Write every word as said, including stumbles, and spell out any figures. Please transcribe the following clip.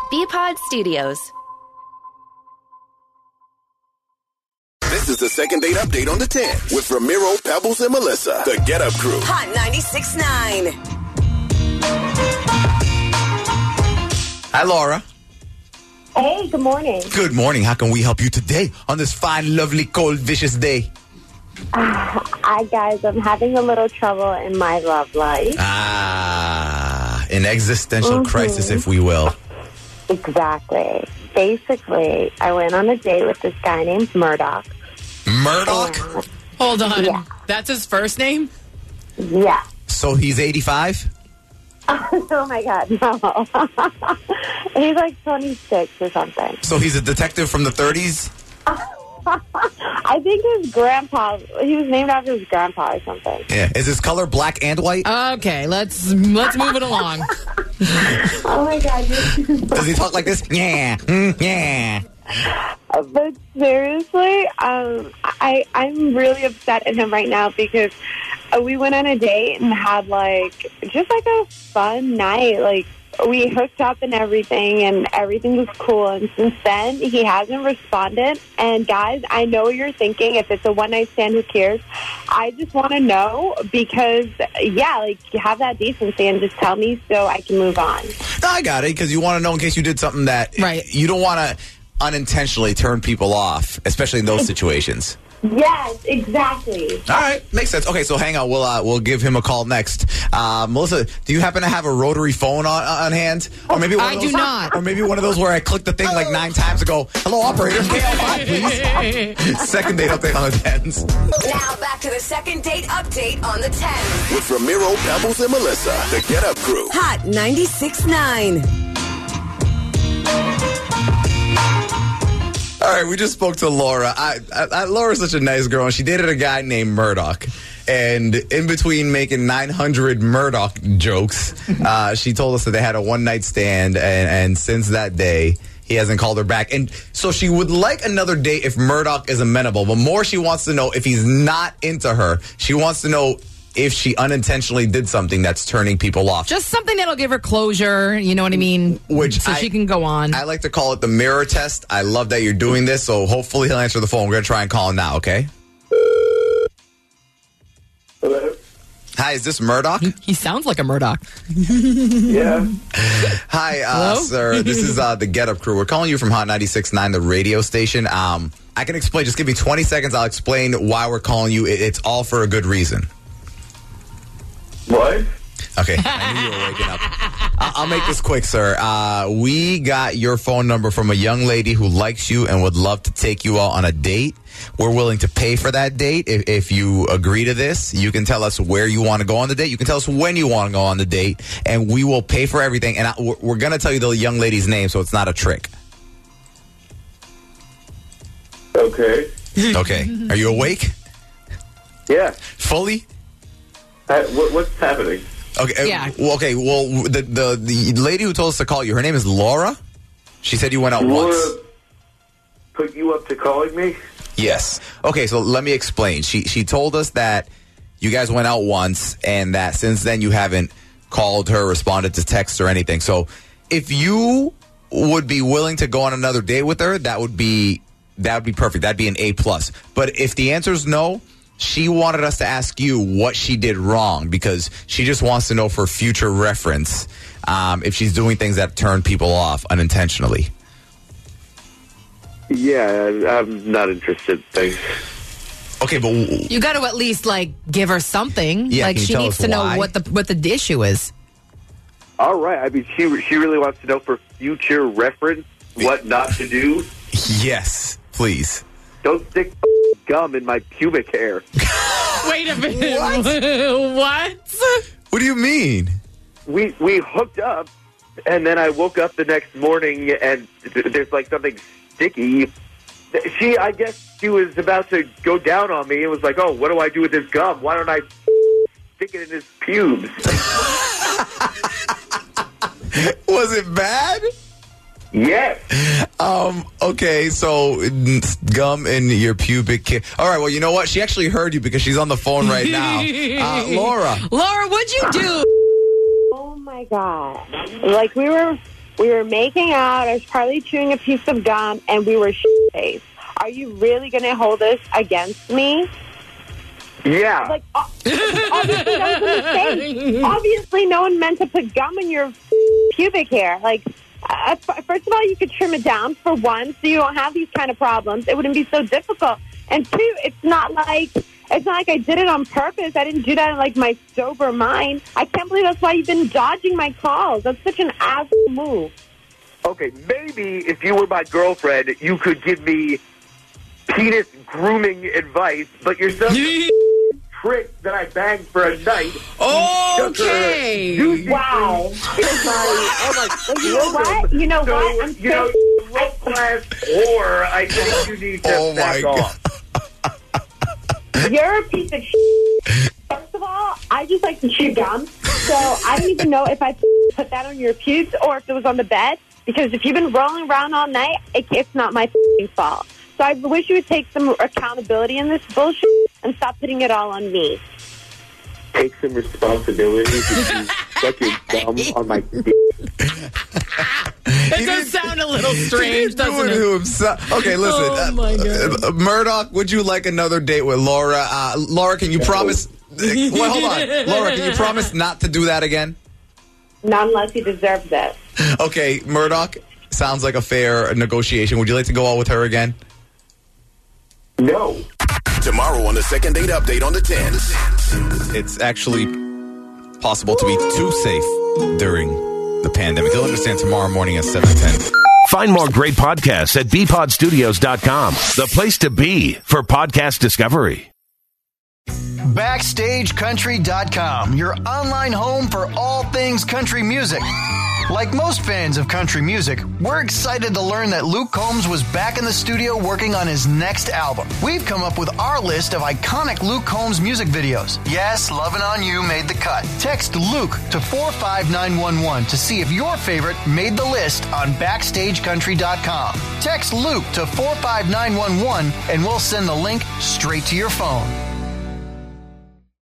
B-Pod Studios. This is the second date update on the ten with Ramiro, Pebbles, and Melissa. The Get Up Crew. Hot ninety-six point nine. Hi, Laura. Hey, good morning. Good morning. How can we help you today on this fine, lovely, cold, vicious day? Uh, I, guys, I'm having a little trouble in my love life. Ah, an existential Mm-hmm. crisis, if we will. Exactly. Basically, I went on a date with this guy named Murdoch. Murdoch? And, Hold on. Yeah. That's his first name? yeah. So he's eighty-five? Oh, my God, no. He's like twenty-six or something. So he's a detective from the thirties? I think his grandpa, he was named after his grandpa or something. Yeah. Is his color black and white? Okay, let's let's move it along. Oh, my God. You're Does he talk like this? Yeah. Mm, yeah. But seriously, um, I, I'm really upset at him right now because uh, we went on a date and had, like, just, like, a fun night. Like, we hooked up and everything, and everything was cool. And since then, he hasn't responded. And, guys, I know what you're thinking. If it's a one-night stand, who cares? I just want to know because, yeah, like, have that decency and just tell me so I can move on. No, I got it, because you want to know in case you did something that Right. you don't want to unintentionally turn people off, especially in those situations. Yes, exactly. All right, makes sense. Okay, so hang on. We'll uh, we'll give him a call next. Uh, Melissa, do you happen to have a rotary phone on on hand, or maybe one I of do those, not. or maybe one of those where I click the thing like nine times and go, "Hello, operator, K L five, please." Second date update on the tens. Now back to the second date update on the ten. With Ramiro, Pebbles, and Melissa. The Get Up Crew. Hot ninety-six point nine. All right, we just spoke to Laura. I, I, I, Laura's such a nice girl, and she dated a guy named Murdoch. And in between making nine hundred Murdoch jokes, uh, she told us that they had a one-night stand, and, and since that day, he hasn't called her back. And so she would like another date if Murdoch is amenable, but more she wants to know if he's not into her. She wants to know if she unintentionally did something that's turning people off. Just something that'll give her closure, you know what I mean? Which so I- she can go on. I like to call it the mirror test. I love that you're doing this, so hopefully he'll answer the phone. We're going to try and call him now, okay? Hello? Hi, is this Murdoch? He sounds like a Murdoch. Yeah. Hi, uh, Hello? sir. This is uh, the Get Up Crew. We're calling you from Hot ninety-six point nine, the radio station. Um, I can explain. Just give me twenty seconds. I'll explain why we're calling you. It, it's all for a good reason. What? Okay, I knew you were waking up. I- I'll make this quick, sir. Uh, we got your phone number from a young lady who likes you and would love to take you out on a date. We're willing to pay for that date. If, if you agree to this, you can tell us where you want to go on the date. You can tell us when you want to go on the date, and we will pay for everything. And I, we're, we're going to tell you the young lady's name, so it's not a trick. Okay. Okay. Are you awake? Yeah. Fully? I, what, what's happening? Okay. uh, Yeah. Well, okay. Well, the, the the lady who told us to call you, her name is Laura. She said you went out Laura once. put you up to calling me? Yes. Okay, so let me explain. She she told us that you guys went out once and that since then you haven't called her, responded to texts or anything. So if you would be willing to go on another date with her, that would be that would be perfect. That'd be an A plus. But if the answer is no, she wanted us to ask you what she did wrong because she just wants to know for future reference um, if she's doing things that turn people off unintentionally. Yeah, I'm not interested, thanks. Okay, but w- You got to at least like give her something. Yeah, like can you she tell needs us to know why? what the what the issue is. All right. I mean, she she really wants to know for future reference what not to do. yes, please. Don't stick gum in my pubic hair. Wait a minute. What? What? What do you mean? We we hooked up, and then I woke up the next morning, and th- there's like something sticky. She, I guess, she was about to go down on me and was like, "Oh, what do I do with this gum? Why don't I stick it in his pubes?" Was it bad? Yes. Um, okay, so mm, gum in your pubic hair. All right, well, you know what? She actually heard you because she's on the phone right now. Uh, Laura. Laura, what'd you do? Oh, my God. Like, we were We were making out. I was probably chewing a piece of gum, and we were shit-faced. Are you really going to hold this against me? Yeah. Like, uh, obviously, that was a mistake. Obviously, no one meant to put gum in your pubic hair. Like, uh, first of all, you could trim it down for one, so you don't have these kind of problems. It wouldn't be so difficult. And two, it's not like it's not like I did it on purpose. I didn't do that in like my sober mind. I can't believe that's why you've been dodging my calls. That's such an asshole move. Okay, maybe if you were my girlfriend, you could give me penis grooming advice, but you're so trick that I banged for a night. Okay. Wow. It's my, oh my, Well, you know what? You know so, what? I'm you know, low class whore, I think you need to Oh, back my off. You're a piece of shit. First of all, I just like to chew gum, so I don't even know if I put that on your pubes or if it was on the bed, because if you've been rolling around all night, it, it's not my fault. So I wish you would take some accountability in this bullshit and stop putting it all on me. Take some responsibility if you stuck your gum on my dick. It does sound a little strange, doesn't Do it it? to himself. Okay, listen. Oh, my God. Uh, uh, Murdoch, would you like another date with Laura? Uh, Laura, can you promise? Uh, well, hold on. Laura, can you promise not to do that again? Not unless he deserves it. Okay, Murdoch, sounds like a fair negotiation. Would you like to go out with her again? No. Tomorrow on the Second Date Update on the tens. It's actually possible to be too safe during the pandemic. You'll understand tomorrow morning at seven ten. Find more great podcasts at b pod studios dot com, the place to be for podcast discovery. Backstage Country dot com, your online home for all things country music. Like most fans of country music, we're excited to learn that Luke Combs was back in the studio working on his next album. We've come up with our list of iconic Luke Combs music videos. Yes, Lovin' On You made the cut. Text Luke to four five nine one one to see if your favorite made the list on Backstage Country dot com. Text Luke to four five nine one one and we'll send the link straight to your phone.